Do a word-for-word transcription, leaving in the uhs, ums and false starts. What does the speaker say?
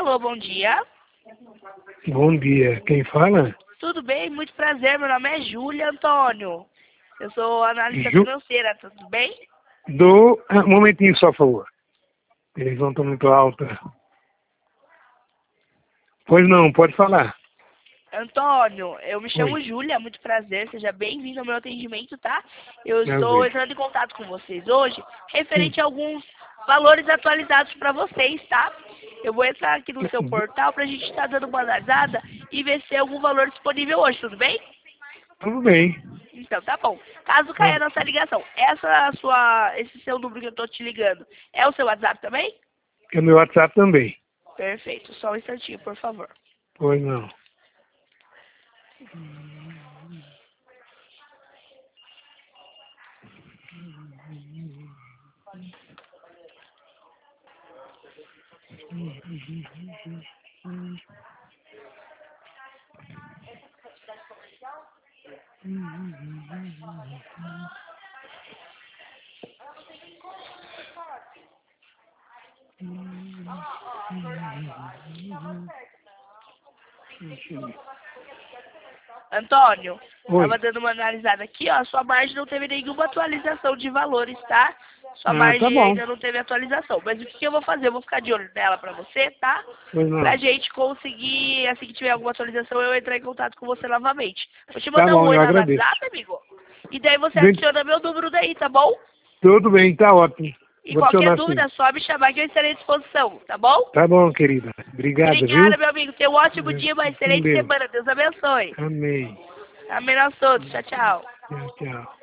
Alô, bom dia. Bom dia. Quem fala? Tudo bem? Muito prazer. Meu nome é Júlia Antônio. Eu sou analista Ju... financeira, tudo bem? Do... Ah, um momentinho só, por favor. A televisão está muito alta. Pois não, pode falar. Antônio, eu me chamo Oi. Júlia, muito prazer. Seja bem-vindo ao meu atendimento, tá? Eu Eu estou vejo. entrando em contato com vocês hoje, Sim. referente a alguns valores atualizados para vocês, tá? Eu vou entrar aqui no seu portal para a gente estar dando uma analisada e ver se tem algum valor disponível hoje, tudo bem? Tudo bem. Então, tá bom. Caso caia a Tá. nossa ligação, essa sua, esse seu número que eu tô te ligando, é o seu WhatsApp também? É meu WhatsApp também. Perfeito. Só um instantinho, por favor. Pois não. Antônio, Oi. tava dando uma analisada aqui, ó. Sua margem não teve nenhuma atualização de valores, tá? Sua Ah, tá margem bom. ainda não teve atualização. Mas o que que eu vou fazer? Eu vou ficar de olho nela pra você, tá? Pois Pra não. gente conseguir, assim que tiver alguma atualização, eu entrar em contato com você novamente. Vou te Tá mandar um bom, oi eu lá no agradeço. WhatsApp, amigo. E daí você Bem, adiciona meu número daí, tá bom? tudo bem, tá ótimo. E Vou qualquer adicionar dúvida, sim. é só me chamar que eu estarei à disposição, tá bom? Tá bom, querida. Obrigada, viu? Obrigada, meu amigo. Tenha um ótimo dia, uma Com excelente Deus. semana. Deus abençoe. Amém. Amém a todos. Tchau, tchau. Tchau, tchau.